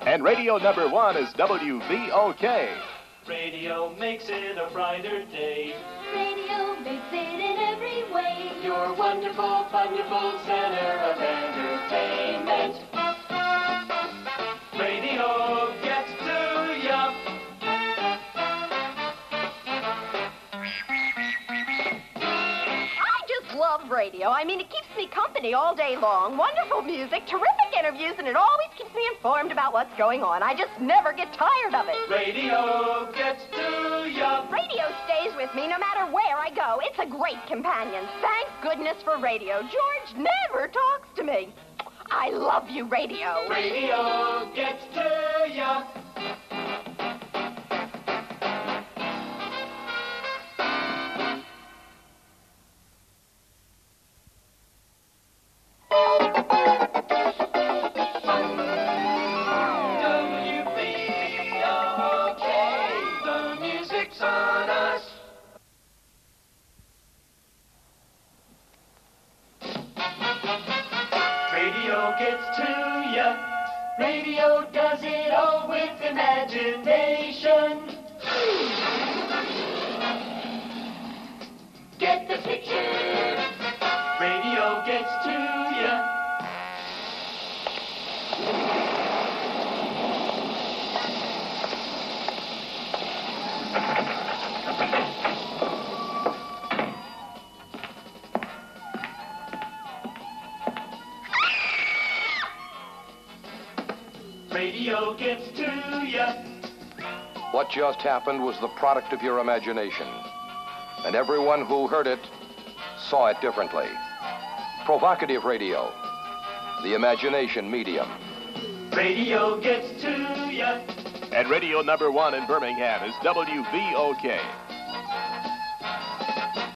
And radio number 1 is WVOK. Radio makes it a brighter day. Radio makes it in every way. Your wonderful, wonderful center of entertainment. Radio gets to ya. I just love radio. I mean, it keeps me company all day long. Wonderful music, terrific interviews, and it always keeps me informed about what's going on. I just never get tired of it. Radio gets to ya. Radio stays with me no matter where I go. It's a great companion. Thank goodness for radio. George never talks to me. I love you, radio. Radio gets to ya. Radio gets to ya. Radio does it all with imagination. Get the picture. Radio gets to ya. Radio gets to ya. What just happened was the product of your imagination. And everyone who heard it saw it differently. Provocative radio, the imagination medium. Radio gets to ya. And radio number 1 in Birmingham is WVOK.